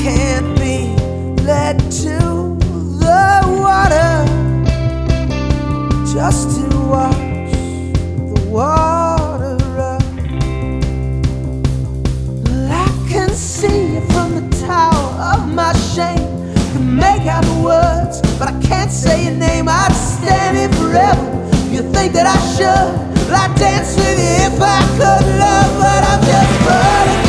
can't be led to the water just to watch the water run. Well, I can see you from the tower of my shame, can make out the words, but I can't say your name. I'd stand here forever. You think that I should? Well, I'd dance with you if I could, love, but I'm just burning.